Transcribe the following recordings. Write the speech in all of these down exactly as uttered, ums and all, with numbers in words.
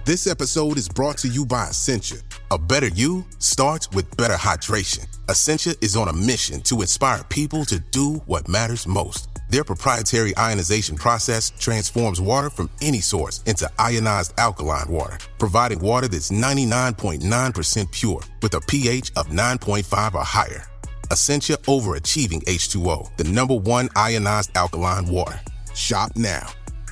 This episode is brought to you by Essentia. A better you starts with better hydration. Essentia is on a mission to inspire people to do what matters most. Their proprietary ionization process transforms water from any source into ionized alkaline water, providing water that's ninety-nine point nine percent pure with a pH of nine point five or higher. Essentia Overachieving H two O, the number one ionized alkaline water. Shop now.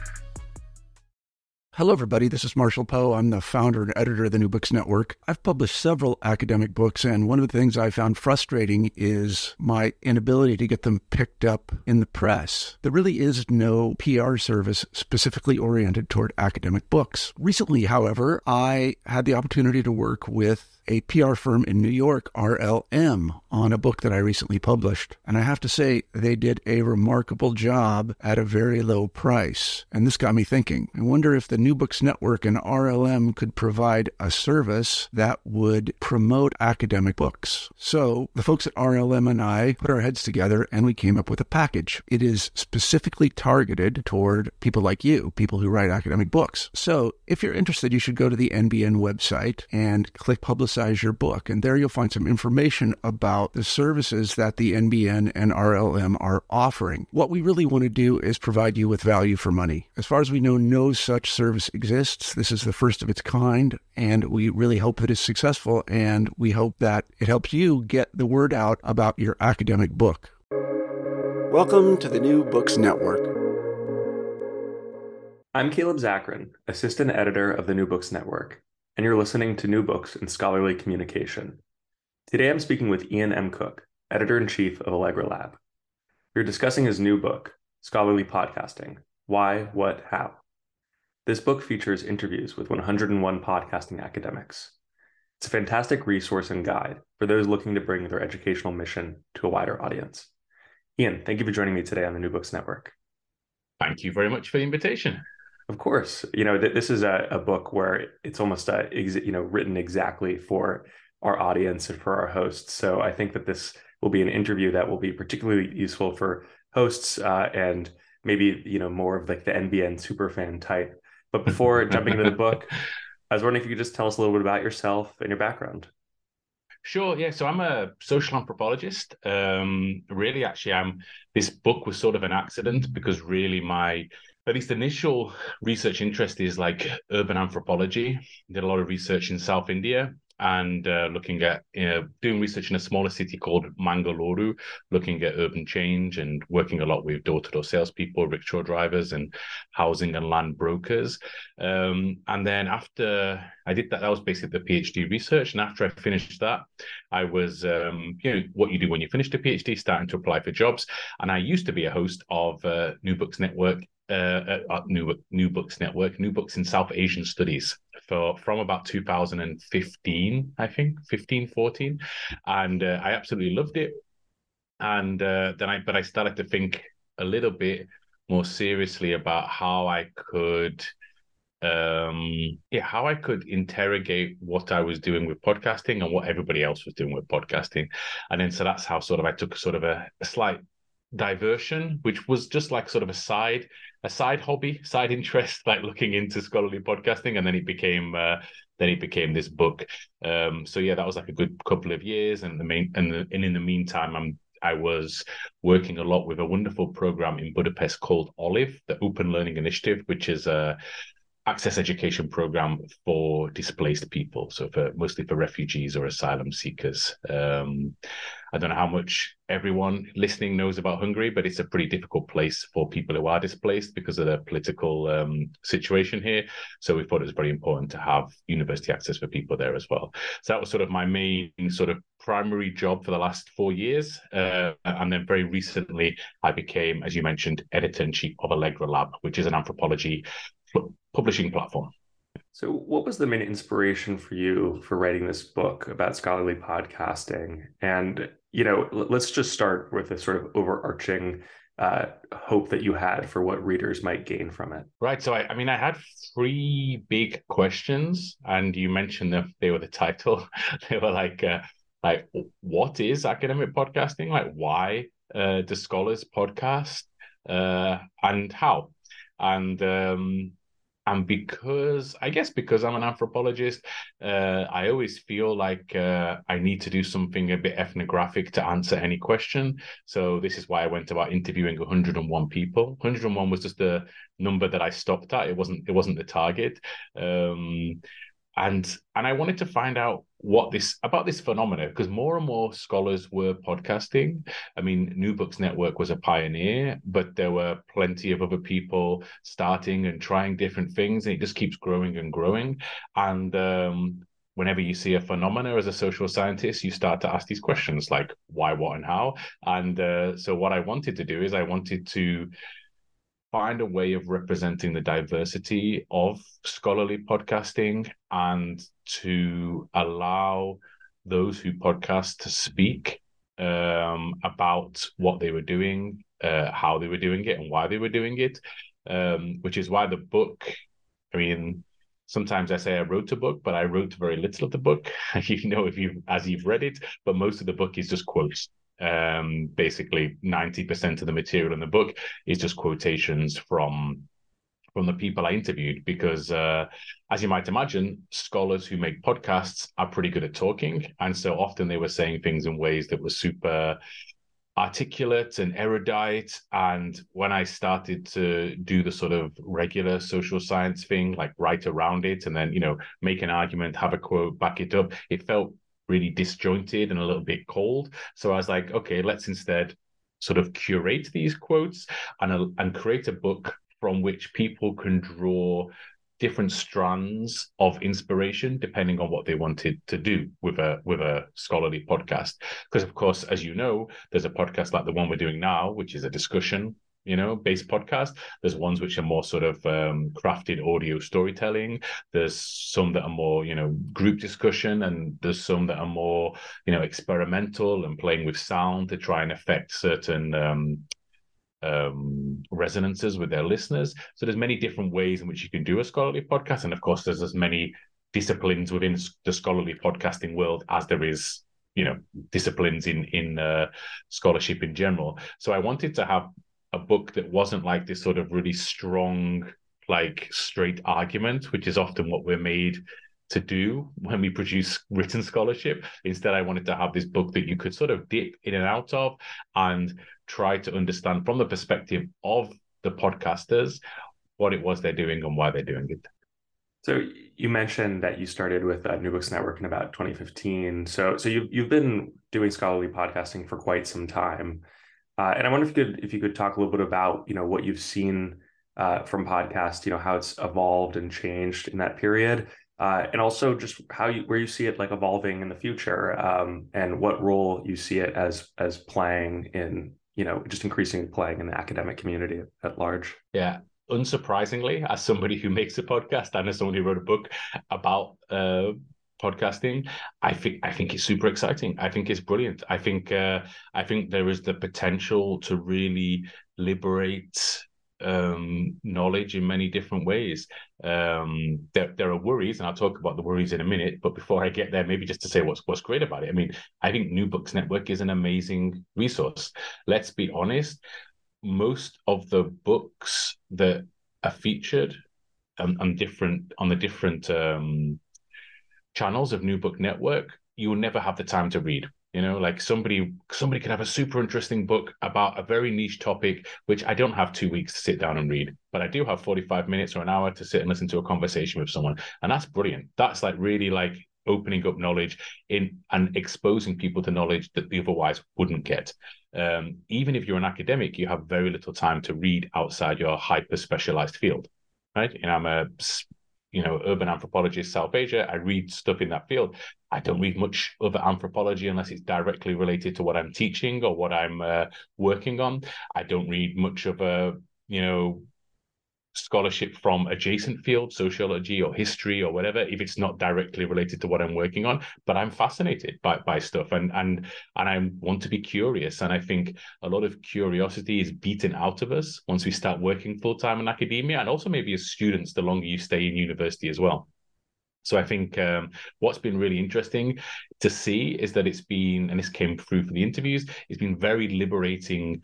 Hello, everybody. This is Marshall Poe. I'm the founder and editor of the New Books Network. I've published several academic books, and one of the things I found frustrating is my inability to get them picked up in the press. There really is no P R service specifically oriented toward academic books. Recently, however, I had the opportunity to work with a P R firm in New York, R L M, on a book that I recently published. And I have to say, they did a remarkable job at a very low price. And this got me thinking. I wonder if the New Books Network and R L M could provide a service that would promote academic books. So the folks at R L M and I put our heads together and we came up with a package. It is specifically targeted toward people like you, people who write academic books. So if you're interested, you should go to the N B N website and click Publicize your book. And there you'll find some information about the services that the N B N and R L M are offering. What we really want to do is provide you with value for money. As far as we know, no such service exists. This is the first of its kind, and we really hope it is successful, and we hope that it helps you get the word out about your academic book. Welcome to the New Books Network. I'm Caleb Zakarin, assistant editor of the New Books Network, and you're listening to New Books in Scholarly Communication. Today I'm speaking with Ian M. Cook, editor-in-chief of Allegra Lab. We're discussing his new book, Scholarly Podcasting: Why, What, How. This book features interviews with one hundred one podcasting academics. It's a fantastic resource and guide for those looking to bring their educational mission to a wider audience. Ian, thank you for joining me today on the New Books Network. Thank you very much for the invitation. Of course, you know, th- this is a, a book where it's almost, uh, ex- you know, written exactly for our audience and for our hosts. So I think that this will be an interview that will be particularly useful for hosts uh, and maybe, you know, more of like the N B N superfan type. But before jumping into the book, I was wondering if you could just tell us a little bit about yourself and your background. Sure. Yeah. So I'm a social anthropologist. Um, really, actually, I'm. This book was sort of an accident because really my at least initial research interest is like urban anthropology. Did a lot of research in South India and uh, looking at, you know, doing research in a smaller city called Mangaluru, looking at urban change and working a lot with door-to-door salespeople, rickshaw drivers, and housing and land brokers. Um, and then after I did that, that was basically the PhD research. And after I finished that, I was, um, you know, what you do when you finish the PhD, starting to apply for jobs. And I used to be a host of uh, New Books Network, uh, at New New Books Network, New Books in South Asian Studies for from about two thousand fifteen, I think, fifteen, fourteen. And uh, I absolutely loved it. And uh, then I, but I started to think a little bit more seriously about how I could um yeah how I could interrogate what I was doing with podcasting and what everybody else was doing with podcasting. And then so that's how sort of I took sort of a, a slight diversion, which was just like sort of a side a side hobby, side interest, like looking into scholarly podcasting, and then it became uh, then it became this book. Um so yeah, that was like a good couple of years, and the main and, the, and in the meantime I'm I was working a lot with a wonderful program in Budapest called OLIVE, the Open Learning Initiative, which is a access education program for displaced people, so for mostly for refugees or asylum seekers. Um, I don't know how much everyone listening knows about Hungary, but it's a pretty difficult place for people who are displaced because of the political um, situation here. So we thought it was very important to have university access for people there as well. So that was sort of my main sort of primary job for the last four years. Uh, and then very recently, I became, as you mentioned, editor-in-chief of Allegra Lab, which is an anthropology publishing platform. So what was the main inspiration for you for writing this book about scholarly podcasting? And, you know, let's just start with a sort of overarching uh, hope that you had for what readers might gain from it. Right. So, I, I mean, I had three big questions, and you mentioned that they were the title. They were like, uh, like, what is academic podcasting? Like, why uh, do scholars podcast? Uh, and how? And um and because, I guess because I'm an anthropologist, uh, I always feel like uh, I need to do something a bit ethnographic to answer any question. So this is why I went about interviewing one hundred and one people. one hundred and one was just the number that I stopped at. It wasn't, it wasn't the target. Um, And and I wanted to find out what this about this phenomena, because more and more scholars were podcasting. I mean, New Books Network was a pioneer, but there were plenty of other people starting and trying different things, and it just keeps growing and growing. And um, whenever you see a phenomena as a social scientist, you start to ask these questions like why, what, and how. And uh, so what I wanted to do is I wanted to find a way of representing the diversity of scholarly podcasting and to allow those who podcast to speak um, about what they were doing, uh, how they were doing it, and why they were doing it, um, which is why the book, I mean, sometimes I say I wrote a book, but I wrote very little of the book, you know, if you as you've read it, but most of the book is just quotes. Um, basically ninety percent of the material in the book is just quotations from from the people I interviewed, because uh, as you might imagine, scholars who make podcasts are pretty good at talking, and so often they were saying things in ways that were super articulate and erudite. And when I started to do the sort of regular social science thing, like write around it and then, you know, make an argument, have a quote, back it up, it felt really disjointed and a little bit cold. So I was like, okay, let's instead sort of curate these quotes and, uh, and create a book from which people can draw different strands of inspiration depending on what they wanted to do with a with a scholarly podcast. Because of course, as you know, there's a podcast like the one we're doing now, which is a discussion, you know, based podcast. There's ones which are more sort of um, crafted audio storytelling. There's some that are more, you know, group discussion, and there's some that are more, you know, experimental and playing with sound to try and affect certain um, um, resonances with their listeners. So there's many different ways in which you can do a scholarly podcast. And of course, there's as many disciplines within the scholarly podcasting world as there is, you know, disciplines in, in uh, scholarship in general. So I wanted to have a book that wasn't like this sort of really strong, like straight argument, which is often what we're made to do when we produce written scholarship. Instead, I wanted to have this book that you could sort of dip in and out of and try to understand from the perspective of the podcasters what it was they're doing and why they're doing it. So you mentioned that you started with uh, New Books Network in about twenty fifteen. So so you've you've been doing scholarly podcasting for quite some time, uh, and I wonder if you could if you could talk a little bit about, you know, what you've seen uh, from podcast, you know, how it's evolved and changed in that period, uh, and also just how you where you see it like evolving in the future, um, and what role you see it as as playing in, you know, just increasingly playing in the academic community at large. Yeah. Unsurprisingly, as somebody who makes a podcast and as somebody who wrote a book about uh, podcasting, I think I think it's super exciting. I think it's brilliant. I think uh, I think there is the potential to really liberate um, knowledge in many different ways. Um, there there are worries, and I'll talk about the worries in a minute. But before I get there, maybe just to say what's what's great about it. I mean, I think New Books Network is an amazing resource. Let's be honest. Most of the books that are featured on, on different on the different um, channels of New Book Network, you will never have the time to read. You know, like somebody somebody can have a super interesting book about a very niche topic, which I don't have two weeks to sit down and read, but I do have forty-five minutes or an hour to sit and listen to a conversation with someone, and that's brilliant. That's like really like opening up knowledge in and exposing people to knowledge that they otherwise wouldn't get. Um, even if you're an academic, you have very little time to read outside your hyper-specialized field, right? And I'm a, you know, urban anthropologist, South Asia. I read stuff in that field. I don't read much other anthropology unless it's directly related to what I'm teaching or what I'm uh, working on. I don't read much of a, you know, scholarship from adjacent fields, sociology or history or whatever, if it's not directly related to what I'm working on. But I'm fascinated by, by stuff and and and I want to be curious. And I think a lot of curiosity is beaten out of us once we start working full-time in academia, and also maybe as students, the longer you stay in university as well. So I think um, what's been really interesting to see is that it's been, and this came through for the interviews, it's been very liberating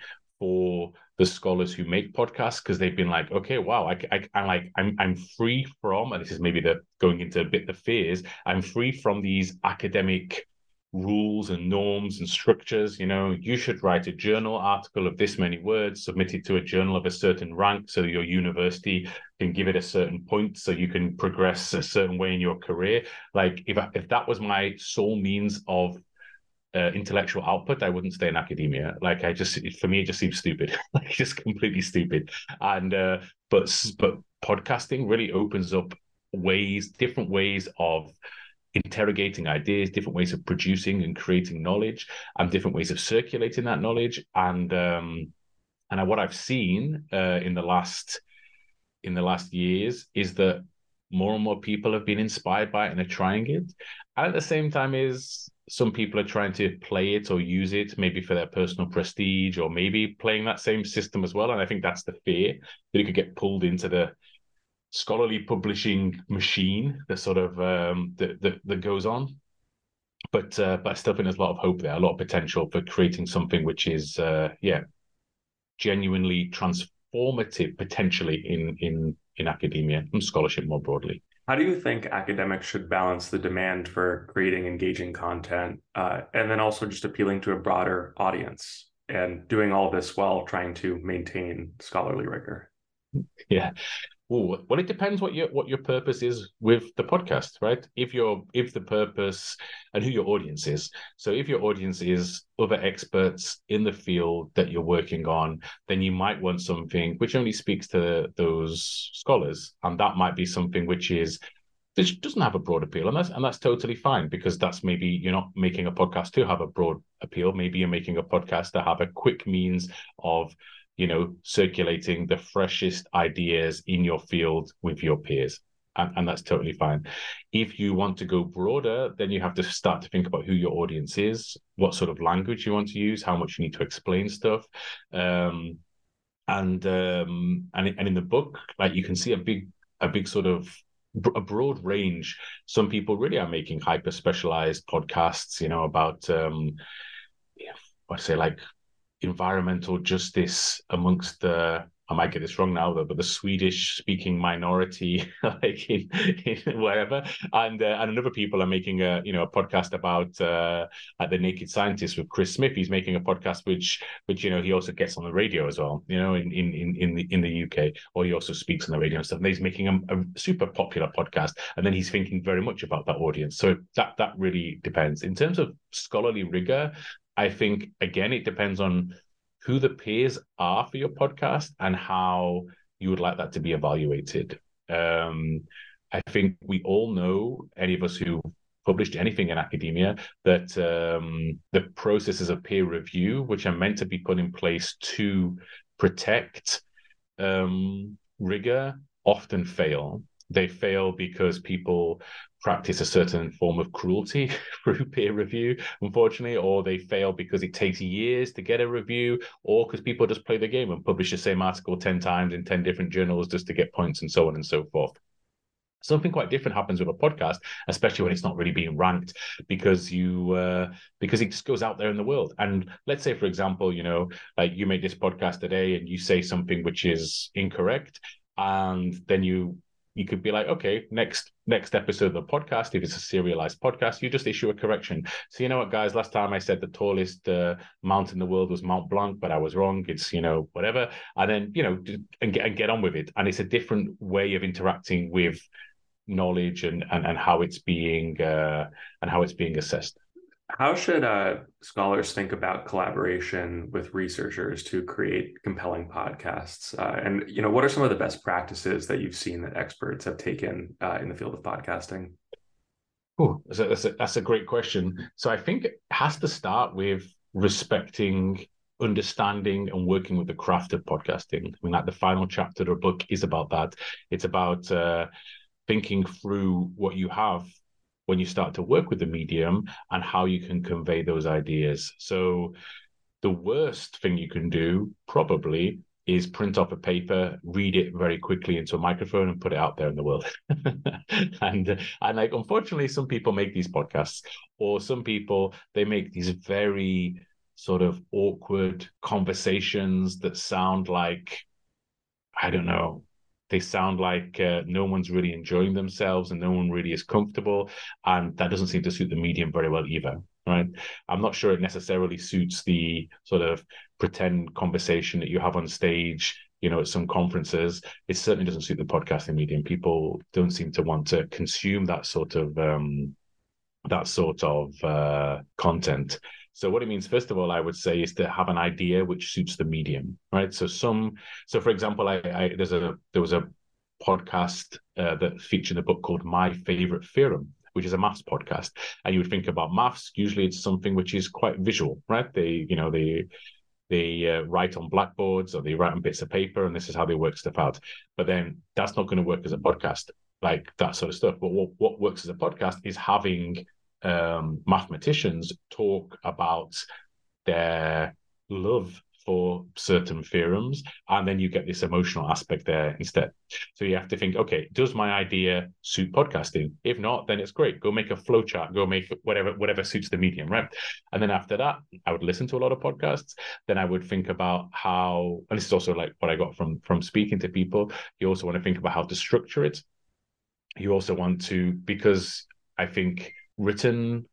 for the scholars who make podcasts, because they've been like, okay, wow, I, I, I'm like, I'm, I'm free from, and this is maybe the going into a bit the fears, I'm free from these academic rules and norms and structures. You know, you should write a journal article of this many words, submit it to a journal of a certain rank so your university can give it a certain point so you can progress a certain way in your career. Like if, if that was my sole means of uh, intellectual output, I wouldn't stay in academia. Like I just, for me, it just seems stupid, like just completely stupid. And, uh, but, but podcasting really opens up ways, different ways of interrogating ideas, different ways of producing and creating knowledge, and different ways of circulating that knowledge. And um, and what I've seen uh, in the last in the last years is that more and more people have been inspired by it and are trying it. And at the same time, is some people are trying to play it or use it maybe for their personal prestige, or maybe playing that same system as well. And I think that's the fear, that you could get pulled into the scholarly publishing machine that sort of um, that, that that goes on, but uh, but I still think there's a lot of hope there, a lot of potential for creating something which is uh, yeah, genuinely transformative potentially in in in academia and scholarship more broadly. How do you think academics should balance the demand for creating engaging content uh, and then also just appealing to a broader audience, and doing all this while trying to maintain scholarly rigor? Yeah. Ooh, well, it depends what your what your purpose is with the podcast, right? If your if the purpose and who your audience is. So if your audience is other experts in the field that you're working on, then you might want something which only speaks to those scholars, and that might be something which is which doesn't have a broad appeal, and that's and that's totally fine, because that's maybe you're not making a podcast to have a broad appeal. Maybe you're making a podcast to have a quick means of, you know, circulating the freshest ideas in your field with your peers. And, and that's totally fine. If you want to go broader, then you have to start to think about who your audience is, what sort of language you want to use, how much you need to explain stuff. Um, and, um, and, and in the book, like you can see a big, a big sort of a broad range. Some people really are making hyper specialized podcasts, you know, about, um, I'd say like, environmental justice amongst the, I might get this wrong now though, but the Swedish speaking minority, like in, in wherever, and uh, and another people are making a you know a podcast about uh, at the Naked Scientist with Chris Smith. He's making a podcast which which you know he also gets on the radio as well, you know, in in in the in the U K, or he also speaks on the radio and stuff. And he's making a, a super popular podcast, and then he's thinking very much about that audience. So that that really depends in terms of scholarly rigor. I think, again, it depends on who the peers are for your podcast and how you would like that to be evaluated. Um, I think we all know, any of us who published anything in academia, that um, the processes of peer review, which are meant to be put in place to protect um, rigor, often fail. They fail because people practice a certain form of cruelty through peer review, unfortunately, or they fail because it takes years to get a review, or because people just play the game and publish the same article ten times in ten different journals just to get points, and so on and so forth. Something quite different happens with a podcast, especially when it's not really being ranked, because you uh, because it just goes out there in the world. And let's say, for example, you know, like you make this podcast today and you say something which is incorrect, and then you you could be like, okay, next next episode of the podcast, if it's a serialized podcast, you just issue a correction. So you know what, guys, last time I said the tallest uh, mountain in the world was Mont Blanc, but I was wrong. It's, you know, whatever. And then, you know, and get, and get on with it. And it's a different way of interacting with knowledge and and, and how it's being uh, and how it's being assessed. How should uh, scholars think about collaboration with researchers to create compelling podcasts? Uh, and, you know, what are some of the best practices that you've seen that experts have taken uh, in the field of podcasting? Oh, that's a, that's, a, that's a great question. So I think it has to start with respecting, understanding, and working with the craft of podcasting. I mean, like the final chapter of the book is about that. It's about uh, thinking through what you have when you start to work with the medium and how you can convey those ideas. So the worst thing you can do probably is print off a paper, read it very quickly into a microphone and put it out there in the world. and and like, unfortunately, some people make these podcasts, or some people, they make these very sort of awkward conversations that sound like, I don't know, they sound like uh, no one's really enjoying themselves and no one really is comfortable. And that doesn't seem to suit the medium very well either, right? I'm not sure it necessarily suits the sort of pretend conversation that you have on stage, you know, at some conferences. It certainly doesn't suit the podcasting medium. People don't seem to want to consume that sort of um, that sort of uh, content. So what it means, first of all, I would say, is to have an idea which suits the medium, right? So some, so for example, I, I there's a there was a podcast uh, that featured a book called My Favorite Theorem, which is a maths podcast, and you would think about maths. Usually, it's something which is quite visual, right? They, you know, they they uh, write on blackboards or they write on bits of paper, and this is how they work stuff out. But then that's not going to work as a podcast, like that sort of stuff. But what what works as a podcast is having um, mathematicians talk about their love for certain theorems, and then you get this emotional aspect there instead. So you have to think, okay, does my idea suit podcasting? If not, then it's great. Go make a flowchart, go make whatever whatever suits the medium, right? And then after that, I would listen to a lot of podcasts. Then I would think about how, and this is also like what I got from from speaking to people, you also want to think about how to structure it. You also want to, because I think written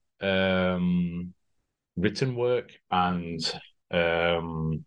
um written work and um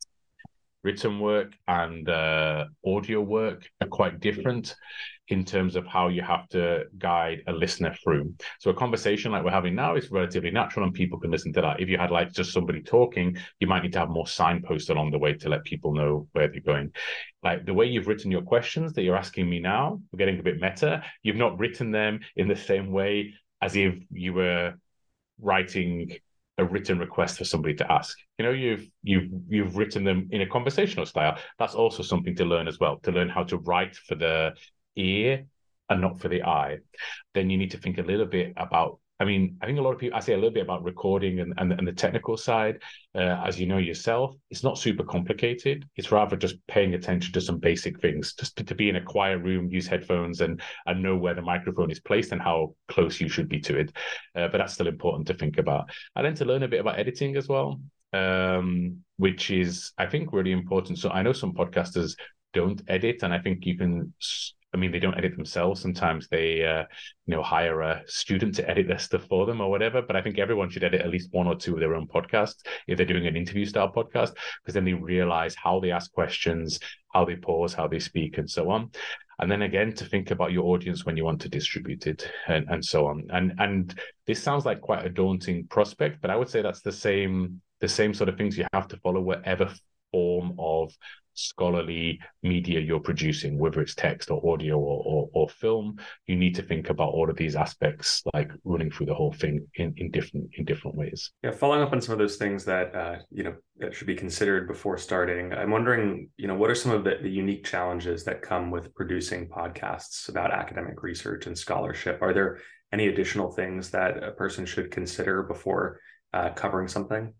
written work and uh audio work are quite different in terms of how you have to guide a listener through. So a conversation like we're having now is relatively natural and people can listen to that. If you had like just somebody talking, you might need to have more signposts along the way to let people know where they're going. Like the way you've written your questions that you're asking me now, we're getting a bit meta. You've not written them in the same way as if you were writing a written request for somebody to ask. You know, you've you've you've written them in a conversational style. That's also something to learn as well, to learn how to write for the ear and not for the eye. Then you need to think a little bit about, I mean, I think a lot of people, I say a little bit about recording and, and, and the technical side. Uh, as you know yourself, it's not super complicated. It's rather just paying attention to some basic things, just to, to be in a quiet room, use headphones and, and know where the microphone is placed and how close you should be to it. Uh, but that's still important to think about. And then to learn a bit about editing as well, um, which is, I think, really important. So I know some podcasters don't edit, and I think you can... I mean, they don't edit themselves. Sometimes they, uh, you know, hire a student to edit their stuff for them or whatever. But I think everyone should edit at least one or two of their own podcasts if they're doing an interview style podcast, because then they realize how they ask questions, how they pause, how they speak, and so on. And then again, to think about your audience when you want to distribute it, and, and so on. And and this sounds like quite a daunting prospect, but I would say that's the same the same sort of things you have to follow whatever form of scholarly media you're producing, whether it's text or audio or, or, or film. You need to think about all of these aspects, like running through the whole thing in, in different in different ways. Yeah, following up on some of those things that uh, you know that should be considered before starting, I'm wondering, you know, what are some of the, the unique challenges that come with producing podcasts about academic research and scholarship? Are there any additional things that a person should consider before uh, covering something?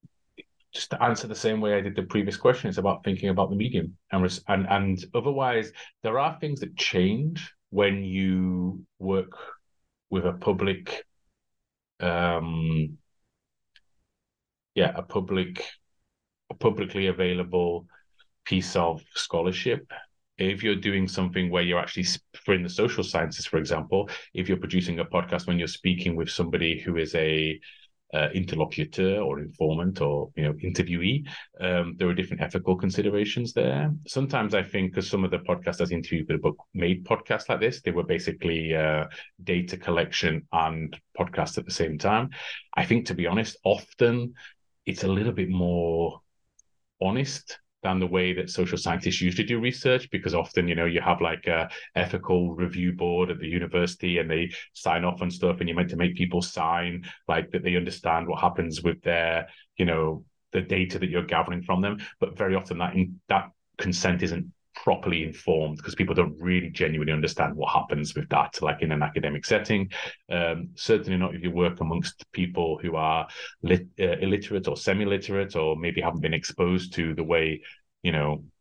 Just to answer the same way I did the previous question, it's about thinking about the medium. And, and, and otherwise, there are things that change when you work with a public, um, yeah, a public, a publicly available piece of scholarship. If you're doing something where you're actually, for in the social sciences, for example, if you're producing a podcast when you're speaking with somebody who is a Uh, interlocutor or informant or, you know, interviewee, um, there are different ethical considerations there. Sometimes I think, because some of the podcasters interviewed with a book made podcasts like this, they were basically uh, data collection and podcast at the same time. I think, to be honest, often it's a little bit more honest than the way that social scientists usually do research, because often, you know, you have like a ethical review board at the university and they sign off on stuff, and you're meant to make people sign like that they understand what happens with their, you know, the data that you're gathering from them. But very often that in, that consent isn't properly informed, because people don't really genuinely understand what happens with that, like in an academic setting. Um, certainly not if you work amongst people who are lit, uh, illiterate or semi-literate, or maybe haven't been exposed to the way, you know,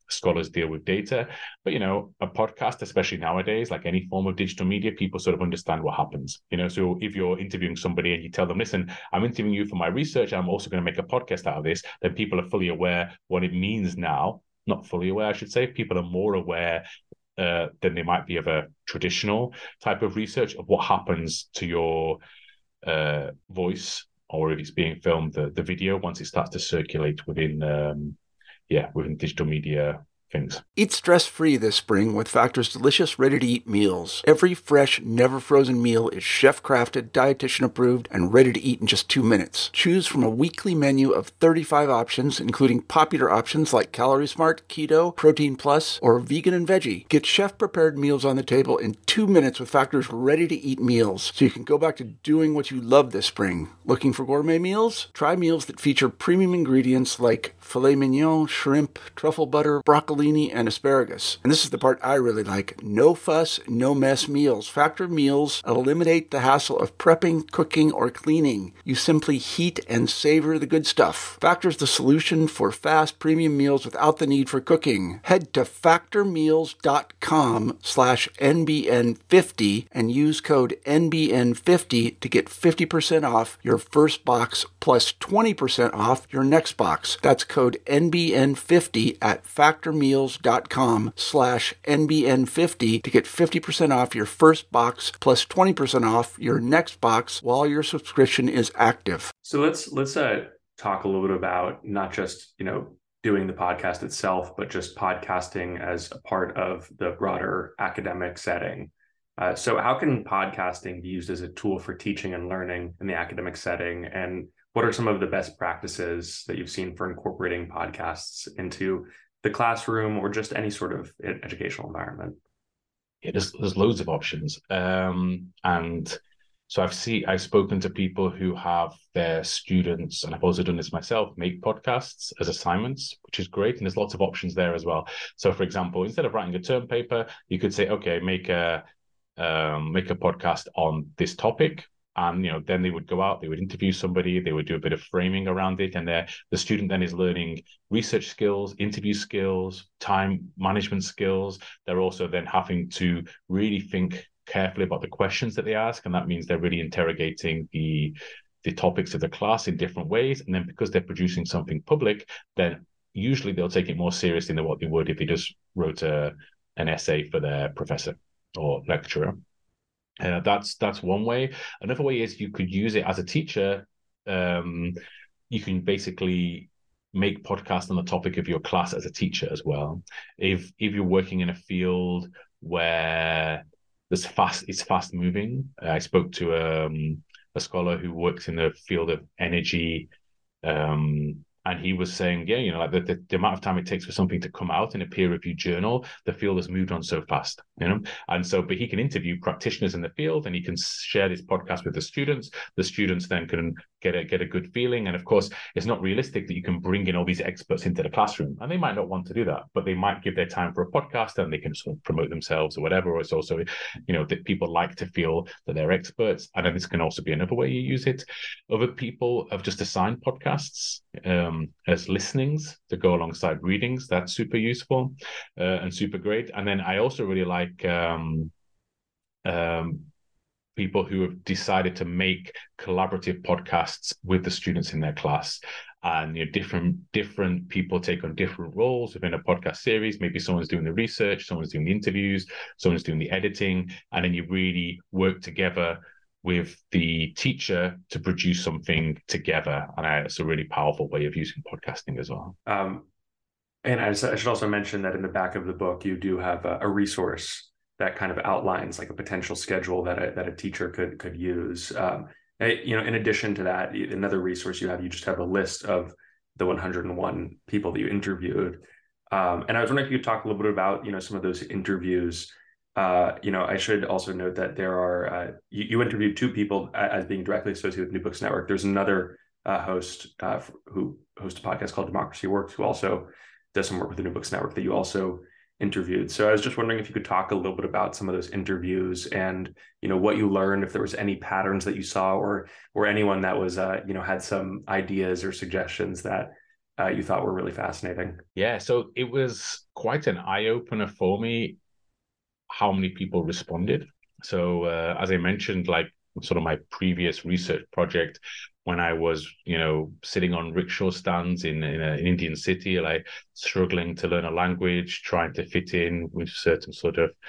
scholars deal with data. But, you know, a podcast, especially nowadays, like any form of digital media, people sort of understand what happens. You know, so if you're interviewing somebody and you tell them, listen, I'm interviewing you for my research, I'm also going to make a podcast out of this, then people are fully aware what it means now. Not fully aware, I should say. People are more aware uh, than they might be of a traditional type of research of what happens to your uh, voice, or if it's being filmed, the, the video, once it starts to circulate within um, yeah, within digital media things. Eat stress-free this spring with Factor's delicious, ready-to-eat meals. Every fresh, never-frozen meal is chef-crafted, dietitian-approved, and ready to eat in just two minutes. Choose from a weekly menu of thirty-five options, including popular options like Calorie Smart, Keto, Protein Plus, or Vegan and Veggie. Get chef-prepared meals on the table in two minutes with Factor's ready-to-eat meals, so you can go back to doing what you love this spring. Looking for gourmet meals? Try meals that feature premium ingredients like filet mignon, shrimp, truffle butter, broccoli, and asparagus. And this is the part I really like. No fuss, no mess meals. Factor meals eliminate the hassle of prepping, cooking, or cleaning. You simply heat and savor the good stuff. Factor's the solution for fast premium meals without the need for cooking. Head to factormeals.com slash NBN50 and use code N B N fifty to get fifty percent off your first box plus twenty percent off your next box. That's code N B N fifty at factormeals.com slash NBN50 to get fifty percent off your first box plus twenty percent off your next box while your subscription is active. So let's let's uh, talk a little bit about not just, you know, doing the podcast itself, but just podcasting as a part of the broader academic setting. Uh, so how can podcasting be used as a tool for teaching and learning in the academic setting? And what are some of the best practices that you've seen for incorporating podcasts into the classroom or just any sort of educational environment? Yeah, there's there's loads of options, um, and so I've seen I've spoken to people who have their students, and I've also done this myself, make podcasts as assignments, which is great, and there's lots of options there as well. So, for example, instead of writing a term paper, you could say, okay, make a um, make a podcast on this topic. And, you know, then they would go out, they would interview somebody, they would do a bit of framing around it. And the student then is learning research skills, interview skills, time management skills. They're also then having to really think carefully about the questions that they ask. And that means they're really interrogating the, the topics of the class in different ways. And then because they're producing something public, then usually they'll take it more seriously than what they would if they just wrote a, an essay for their professor or lecturer. Uh, that's that's one way. Another way is you could use it as a teacher. Um, you can basically make podcasts on the topic of your class as a teacher as well. If if you're working in a field where there's fast, it's fast moving. I spoke to um, a scholar who works in the field of energy. Um, And he was saying, yeah, you know, like the, the, the amount of time it takes for something to come out in a peer-reviewed journal, the field has moved on so fast, you know. And so, but he can interview practitioners in the field, and he can share this podcast with the students. The students then can get a get a good feeling. And of course, it's not realistic that you can bring in all these experts into the classroom, and they might not want to do that, but they might give their time for a podcast, and they can sort of promote themselves or whatever. Or it's also, you know, that people like to feel that they're experts, and then this can also be another way you use it. Other people have just assigned podcasts Um, as listenings to go alongside readings. That's super useful uh, and super great. And then I also really like um, um, people who have decided to make collaborative podcasts with the students in their class. And you know, different different people take on different roles within a podcast series. Maybe someone's doing the research, someone's doing the interviews, someone's doing the editing, and then you really work together with the teacher to produce something together. And I, it's a really powerful way of using podcasting as well. Um, and I, I should also mention that in the back of the book, you do have a, a resource that kind of outlines like a potential schedule that a, that a teacher could could use. Um, you know, in addition to that, another resource you have, you just have a list of the one hundred and one people that you interviewed. Um, and I was wondering if you could talk a little bit about, you know, some of those interviews. Uh, you know, I should also note that there are, uh, you, you interviewed two people as being directly associated with New Books Network. There's another uh, host uh, who hosts a podcast called Democracy Works, who also does some work with the New Books Network that you also interviewed. So I was just wondering if you could talk a little bit about some of those interviews and, you know, what you learned, if there was any patterns that you saw, or or anyone that was, uh, you know, had some ideas or suggestions that uh, you thought were really fascinating? Yeah, so it was quite an eye-opener for me how many people responded. So uh, as I mentioned, like sort of my previous research project, when I was, you know, sitting on rickshaw stands in, in a, an Indian city, like struggling to learn a language, trying to fit in with certain sort of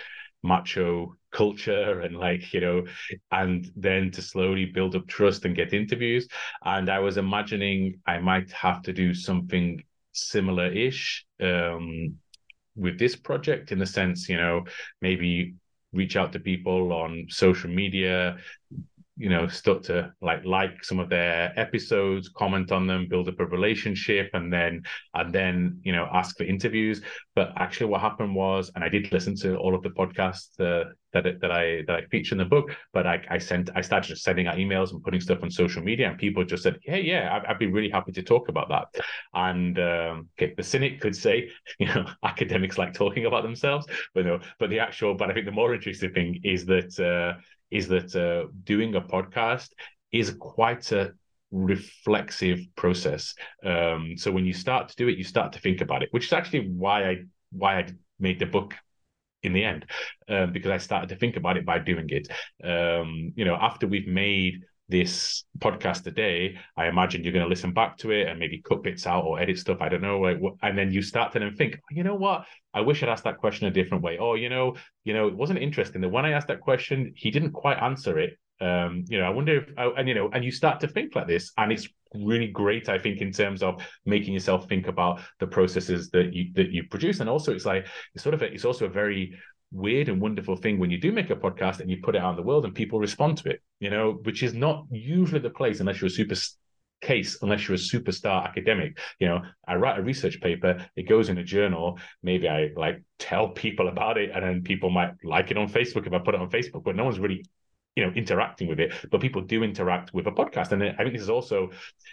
macho culture and like, you know, and then to slowly build up trust and get interviews. And I was imagining I might have to do something similar-ish um, with this project, in the sense, you know, maybe reach out to people on social media, you know, start to like like some of their episodes, comment on them, build up a relationship, and then and then you know ask for interviews. But actually, what happened was, and I did listen to all of the podcasts uh, that that I that I feature in the book. But I I sent I started just sending out emails and putting stuff on social media, and people just said, "Hey, yeah, I'd, I'd be really happy to talk about that." And um, okay, the cynic could say, you know, academics like talking about themselves, but no, but the actual, but I think the more interesting thing is that. Uh, is that uh, doing a podcast is quite a reflexive process. Um, so when you start to do it, you start to think about it, which is actually why I why I made the book in the end, um, because I started to think about it by doing it. Um, you know, after we've made this podcast today, I imagine you're going to listen back to it and maybe cut bits out or edit stuff. I don't know. Like, and then you start to then think, oh, you know what? I wish I'd asked that question a different way. Oh, you know, you know, it wasn't interesting that when I asked that question, he didn't quite answer it. Um, you know, I wonder if, and you know, and you start to think like this, and it's really great, I think, in terms of making yourself think about the processes that you that you produce, and also it's like it's sort of a, it's also a very weird and wonderful thing when you do make a podcast and you put it out in the world and people respond to it, you know, which is not usually the place unless you're a super case, unless you're a superstar academic. You know, I write a research paper, it goes in a journal, maybe I like tell people about it, and then people might like it on Facebook if I put it on Facebook, but no one's really, you know, interacting with it. But people do interact with a podcast, and I think this is also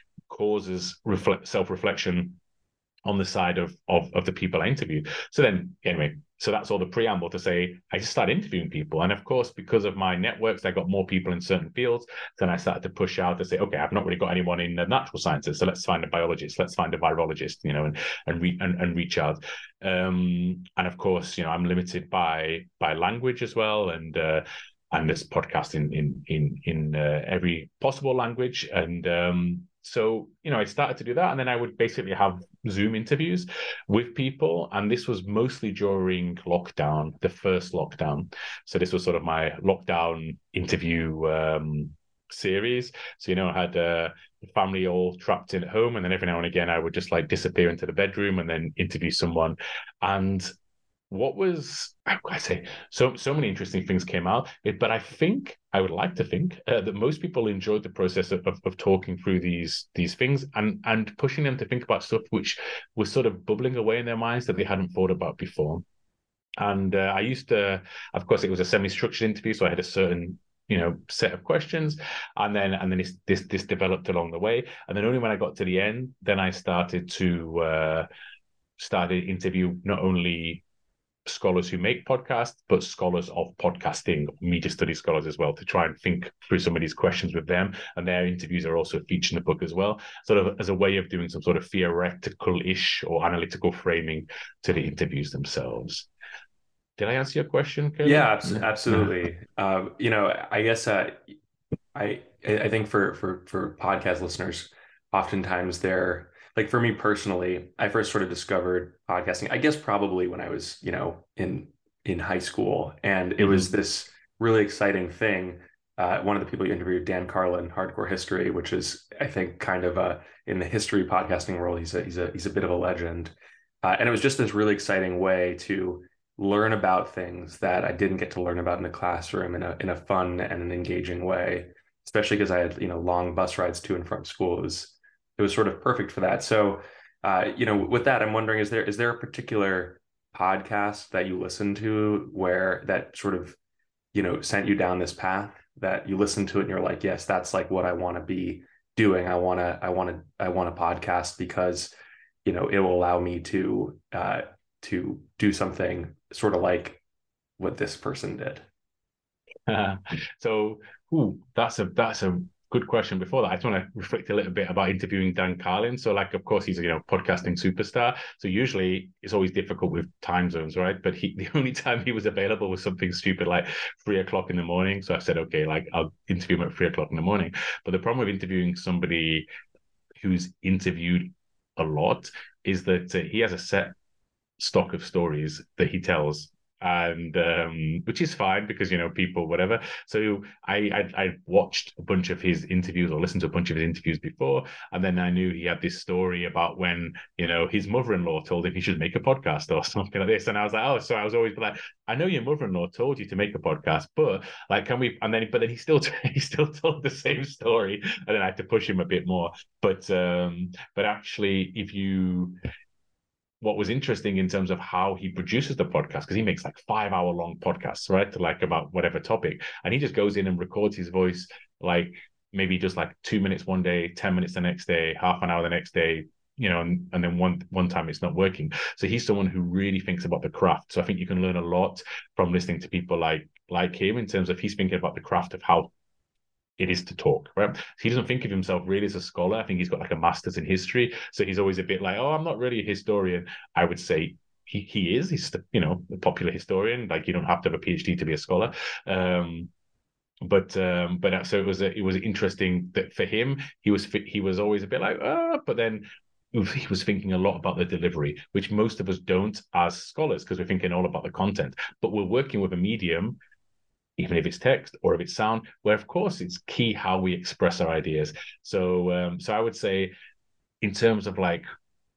causes reflect self-reflection on the side of, of of the people I interviewed. So then, anyway, so that's all the preamble to say I just started interviewing people. And of course, because of my networks, I got more people in certain fields. Then I started to push out to say, okay, I've not really got anyone in the natural sciences, so let's find a biologist, let's find a virologist, you know, and and, re- and, and reach out. Um, and of course, you know, I'm limited by by language as well, and uh, and this podcast in in in in uh, every possible language. And um, so, you know, I started to do that, and then I would basically have Zoom interviews with people. And this was mostly during lockdown, the first lockdown. So this was sort of my lockdown interview um, series. So, you know, I had uh, the family all trapped in at home, and then every now and again I would just like disappear into the bedroom and then interview someone. And what was, I say, so so many interesting things came out. It, but I think, I would like to think uh, that most people enjoyed the process of, of, of talking through these these things and and pushing them to think about stuff which was sort of bubbling away in their minds that they hadn't thought about before. And uh, I used to, of course, it was a semi-structured interview, so I had a certain, you know, set of questions, and then and then this this this developed along the way. And then only when I got to the end, then I started to uh, started interview not only scholars who make podcasts, but scholars of podcasting, media studies scholars as well, to try and think through some of these questions with them. And their interviews are also featured in the book as well, sort of as a way of doing some sort of theoretical-ish or analytical framing to the interviews themselves. Did I answer your question, Curly? Yeah, abs- absolutely. um, you know, I guess uh, I I think for for for podcast listeners, oftentimes they're like, for me personally, I first sort of discovered podcasting, I guess probably when I was, you know, in in high school, and it mm-hmm. was this really exciting thing. Uh, one of the people you interviewed, Dan Carlin, Hardcore History, which is, I think, kind of a in the history podcasting world, he's a he's a he's a bit of a legend, uh, and it was just this really exciting way to learn about things that I didn't get to learn about in the classroom in a in a fun and an engaging way, especially because I had, you know, long bus rides to and from school. It was it was sort of perfect for that. So, uh, you know, with that, I'm wondering, is there is there a particular podcast that you listen to where that sort of, you know, sent you down this path, that you listen to it and you're like, yes, that's like what I want to be doing. I want to, I want to, I want a podcast because, you know, it will allow me to, uh, to do something sort of like what this person did. Uh, so, ooh, that's a, that's a, good question. Before that, I just want to reflect a little bit about interviewing Dan Carlin. So, like, of course, he's a you know podcasting superstar. So usually it's always difficult with time zones, right? But he, the only time he was available was something stupid like three o'clock in the morning. So I said, okay, like I'll interview him at three o'clock in the morning. But the problem with interviewing somebody who's interviewed a lot is that uh, he has a set stock of stories that he tells, and um which is fine because you know people whatever. So I, I I watched a bunch of his interviews or listened to a bunch of his interviews before, and then I knew he had this story about when you know his mother-in-law told him he should make a podcast or something like this, and I was like, oh, so I was always like, I know your mother-in-law told you to make a podcast, but like, can we? And then but then he still he still told the same story, and then I had to push him a bit more. But um but actually, if you what was interesting in terms of how he produces the podcast, because he makes like five hour long podcasts, right? Like about whatever topic. And he just goes in and records his voice, like maybe just like two minutes one day, ten minutes the next day, half an hour the next day, you know, and, and then one one time it's not working. So he's someone who really thinks about the craft. So I think you can learn a lot from listening to people like like him in terms of he's thinking about the craft of how it is to talk, right? He doesn't think of himself really as a scholar. I think he's got like a master's in history. So he's always a bit like, oh, I'm not really a historian. I would say he he is. He's, you know, a popular historian. Like you don't have to have a PhD to be a scholar. Um, but um, but so it was a, it was interesting that for him, he was he was always a bit like, ah, but then he was thinking a lot about the delivery, which most of us don't as scholars because we're thinking all about the content. But we're working with a medium, even if it's text or if it's sound, where of course it's key how we express our ideas. So, um, so I would say, in terms of like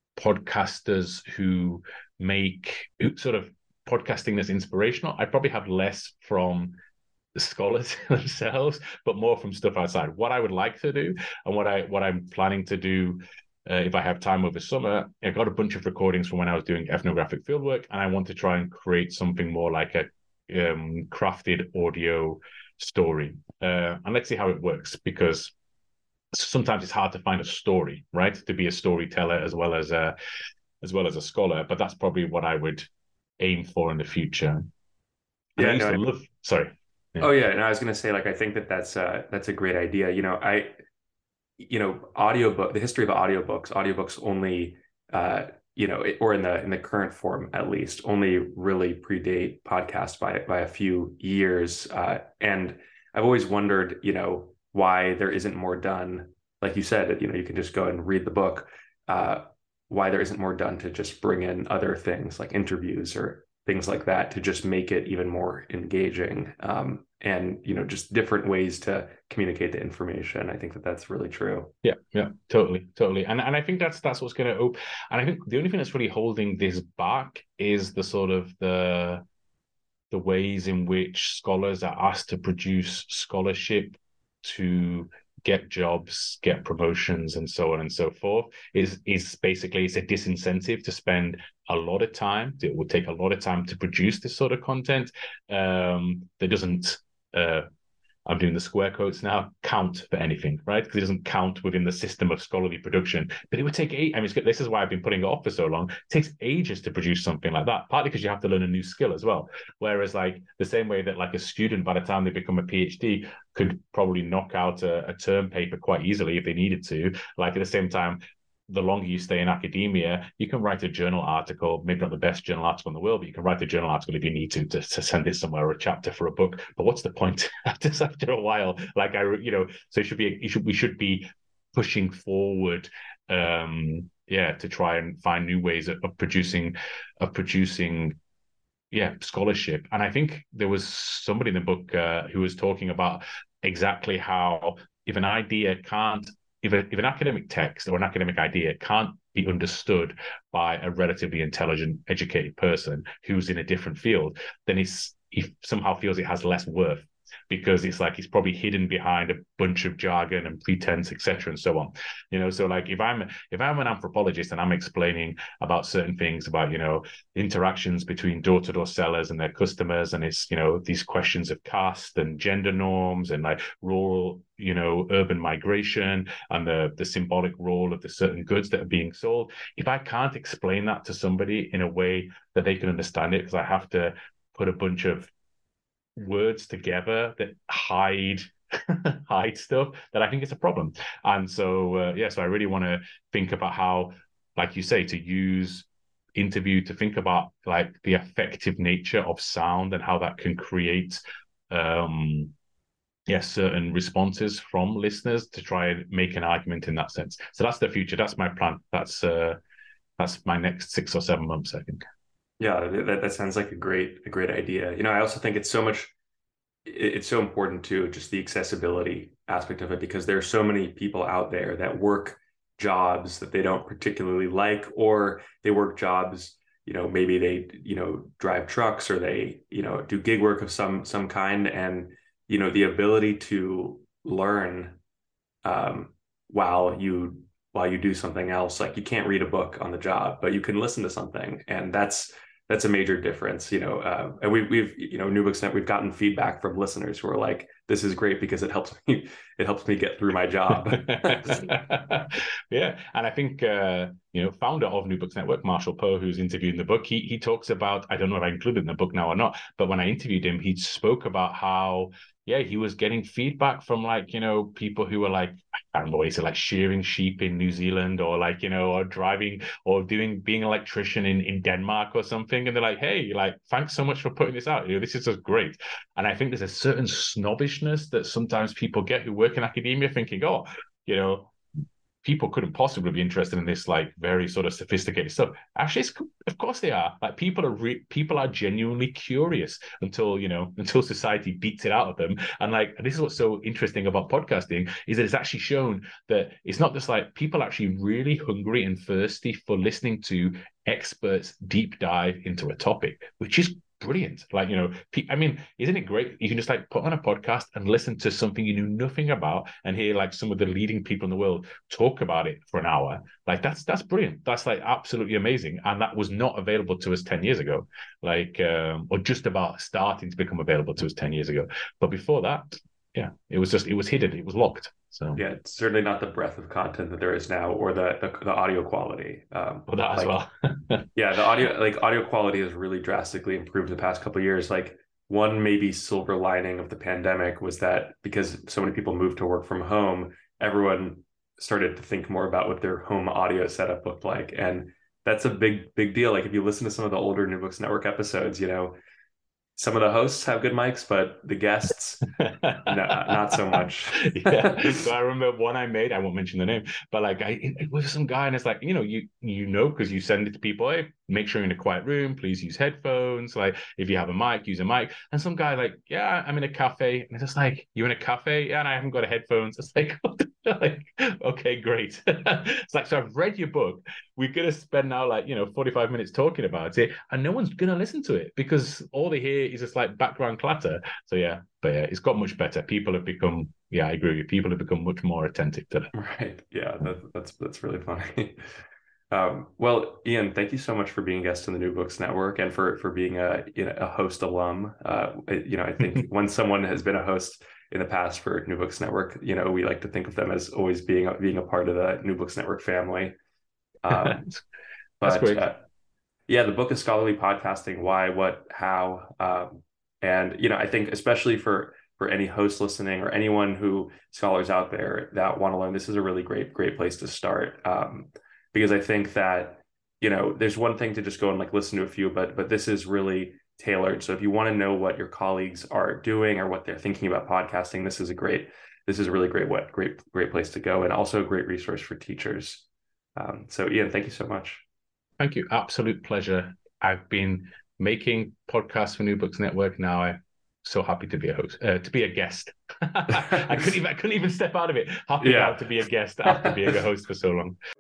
podcasters who make who sort of podcasting that's inspirational, I probably have less from the scholars themselves, but more from stuff outside. What I would like to do, and what I what I'm planning to do. Uh, if I have time over summer, I got a bunch of recordings from when I was doing ethnographic fieldwork, and I want to try and create something more like a um crafted audio story, uh and let's see how it works, because sometimes it's hard to find a story, right, to be a storyteller as well as a as well as a scholar. But that's probably what I would aim for in the future. And yeah, I used no, to love sorry yeah. oh yeah and I was going to say, like, I think that that's uh that's a great idea. you know I you know audiobook the history of audiobooks audiobooks only uh you know, or in the in the current form at least, only really predate podcasts by by a few years. Uh, and I've always wondered, you know, why there isn't more done. Like you said, you know, you can just go and read the book. Uh, why there isn't more done to just bring in other things like interviews or things like that to just make it even more engaging. Um, and, you know, just different ways to communicate the information. I think that that's really true. Yeah, yeah, totally, totally. And and I think that's that's what's going to open. And I think the only thing that's really holding this back is the sort of the the ways in which scholars are asked to produce scholarship to get jobs, get promotions, and so on and so forth. Is is basically it's a disincentive to spend a lot of time. It would take a lot of time to produce this sort of content um, that doesn't. Uh, I'm doing the square quotes now, count for anything, right? Because it doesn't count within the system of scholarly production. But it would take eight. I mean, this is why I've been putting it off for so long. It takes ages to produce something like that, partly because you have to learn a new skill as well. Whereas, like, the same way that, like, a student, by the time they become a PhD, could probably knock out a, a term paper quite easily if they needed to. Like, at the same time, the longer you stay in academia, you can write a journal article, maybe not the best journal article in the world, but you can write a journal article if you need to, to, to send it somewhere, or a chapter for a book. But what's the point after, after a while? Like, I, you know, so it should be, it should, we should be pushing forward, um, yeah, to try and find new ways of, of producing, of producing, yeah, scholarship. And I think there was somebody in the book uh, who was talking about exactly how if an idea can't, If, a, if an academic text or an academic idea can't be understood by a relatively intelligent, educated person who's in a different field, then he's, he somehow feels it has less worth, because it's like he's probably hidden behind a bunch of jargon and pretense, et cetera, and so on. You know, so like if I'm if I'm an anthropologist and I'm explaining about certain things about, you know, interactions between door-to-door sellers and their customers, and it's, you know, these questions of caste and gender norms and like rural, you know, urban migration and the the symbolic role of the certain goods that are being sold. If I can't explain that to somebody in a way that they can understand it, because I have to put a bunch of words together that hide hide stuff, that I think it's a problem. And so, uh, yeah, so I really want to think about how, like you say, to use interview to think about like the effective nature of sound and how that can create um yeah certain responses from listeners to try and make an argument in that sense. So that's the future. That's my plan. That's uh that's my next six or seven months, I think. Yeah, that, that sounds like a great a great idea. You know, I also think it's so much it's so important too, just the accessibility aspect of it, because there are so many people out there that work jobs that they don't particularly like, or they work jobs, you know, maybe they, you know, drive trucks, or they, you know, do gig work of some some kind. And, you know, the ability to learn um, while you while you do something else, like you can't read a book on the job, but you can listen to something. And that's that's a major difference, you know. Uh, and we, we've, you know, New Books Net, we've gotten feedback from listeners who are like, "This is great because it helps me, it helps me get through my job." Yeah, and I think uh, you know, founder of New Books Network, Marshall Poe, who's interviewed in the book, he he talks about, I don't know if I included in the book now or not, but when I interviewed him, he spoke about how, yeah, he was getting feedback from, like, you know, people who were like, I don't know what he said, like shearing sheep in New Zealand, or like, you know, or driving or doing being an electrician in, in Denmark or something. And they're like, hey, like, thanks so much for putting this out. You know, this is just great. And I think there's a certain snobbishness that sometimes people get who work in academia, thinking, oh, you know, people couldn't possibly be interested in this like very sort of sophisticated stuff. Actually, it's, of course they are. Like, people are re- people are genuinely curious until, you know, until society beats it out of them. And like, this is what's so interesting about podcasting, is that it's actually shown that it's not just like people are actually really hungry and thirsty for listening to experts deep dive into a topic, which is brilliant. Like, you know, I mean, isn't it great? You can just like put on a podcast and listen to something you knew nothing about and hear like some of the leading people in the world talk about it for an hour. Like, that's that's brilliant. That's like absolutely amazing. And that was not available to us ten years ago, like, um, or just about starting to become available to us ten years ago. But before that, yeah, it was just, it was hidden, it was locked. So yeah, it's certainly not the breadth of content that there is now, or the the, the audio quality. Um, well, that as like, well. yeah, the audio like audio quality has really drastically improved in the past couple of years. Like, one maybe silver lining of the pandemic was that because so many people moved to work from home, everyone started to think more about what their home audio setup looked like, and that's a big big deal. Like, if you listen to some of the older New Books Network episodes, you know, some of the hosts have good mics, but the guests, no, not so much. Yeah. So I remember one I made, I won't mention the name, but like I it was some guy, and it's like, you know, you you know, because you send it to people, hey, make sure you're in a quiet room, please use headphones. Like, if you have a mic, use a mic. And some guy like, yeah, I'm in a cafe. And it's just like, you in a cafe? Yeah, and I haven't got a headphones. It's like, like, okay, great. It's like, so I've read your book. We're gonna spend now like, you know, forty-five minutes talking about it, and no one's gonna listen to it because all they hear is just like background clatter. So yeah, but yeah, it's got much better. People have become, yeah, I agree with you. People have become much more attentive to that. Right. Yeah, that, that's that's really funny. Um, well, Ian, thank you so much for being a guest on the New Books Network, and for for being a you know a host alum. Uh, you know, I think when someone has been a host in the past for New Books Network, you know, we like to think of them as always being a, being a part of the New Books Network family. Um, That's but great. uh, yeah, the book is Scholarly Podcasting: Why, What, How, um, and you know, I think especially for for any host listening, or anyone who scholars out there that want to learn, this is a really great great place to start. Um, because I think that, you know, there's one thing to just go and like listen to a few, but but this is really tailored. So if you want to know what your colleagues are doing or what they're thinking about podcasting, this is a great, this is a really great, what great, great place to go, and also a great resource for teachers. Um, so Ian, thank you so much. Thank you. Absolute pleasure. I've been making podcasts for New Books Network now. I'm so happy to be a host, uh, to be a guest. I couldn't even, I couldn't even step out of it. Happy yeah. now to be a guest after being a host for so long.